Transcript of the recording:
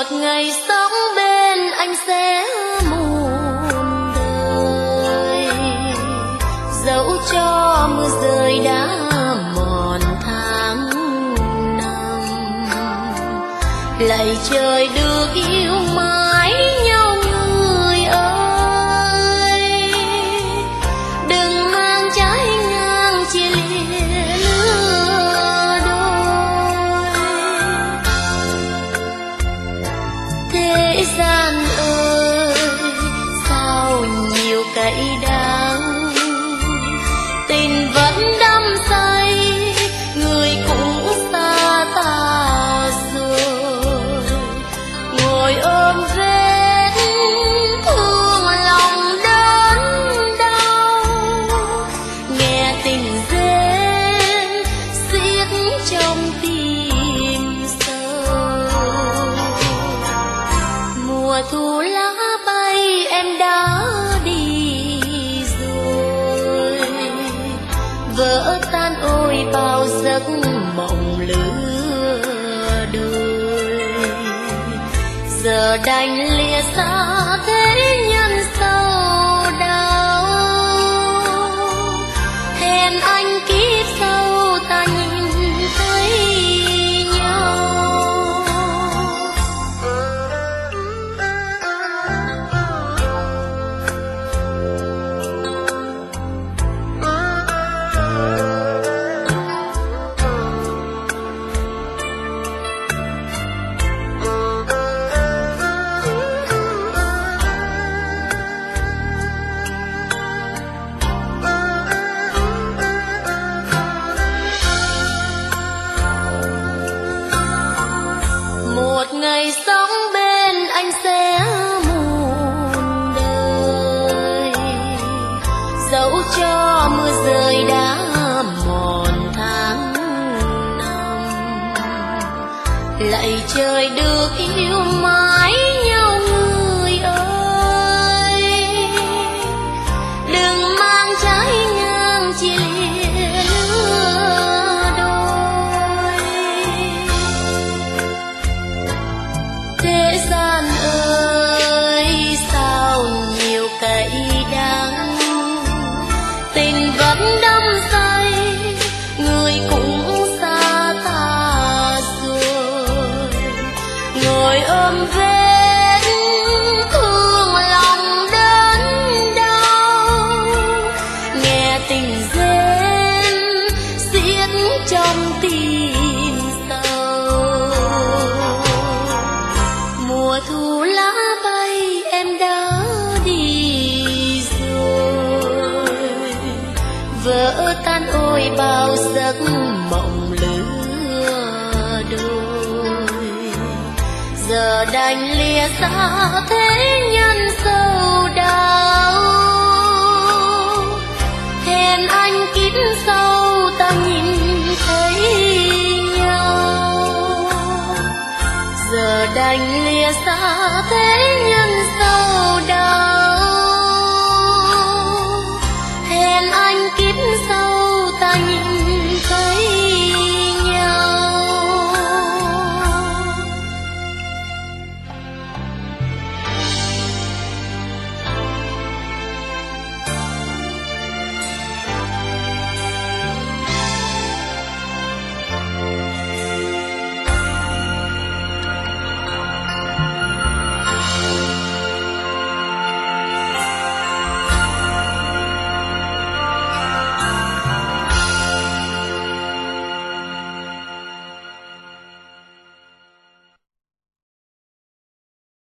một ngày sống bên anh sẽ muôn đời, dẫu cho mưa rơi đã mòn tháng năm. Lạy trời được yêu mãi nhau người ơi, đừng mang trái ngang chia lìa lứa đôi. Thế gian ơi sao nhiều cay đắng, tình vẫn đắm say người cũng xa ta rồi. Ngồi ôm vết thương lòng đớn đau, nghe tình rên xiết trong tim sâu. Mùa thu lá bay em đã đi rồi, vỡ tan ôi bao giấc mộng lứa đôi. Giờ đành lìa xa thế nhân sâu đau, hẹn anh kiếp sau ta nhìn thấy nhau. Một ngày sống bên anh sẽ muôn đời, dẫu cho mưa rơi đã mòn tháng năm. Lạy trời được yêu mãi nhau người ơi, đừng mang trái ngang chia lìa lứa đôi. Thế gian ơi sao nhiều cay đắng, tình vẫn đắm say người cũng xa ta rồi. Ngồi ôm vết thương lòng đớn đau, nghe tình rên xiết trong tim sâu. Mùa thu lá bay em đã đi rồi, vỡ tan ôi bao giấc mộng lứa đôi. Giờ đành lìa xa thế nhân sâu đau, hẹn anh kiếp sau ta nhìn thấy nhau. Giờ đành lìa xa thế nhân sâu đau.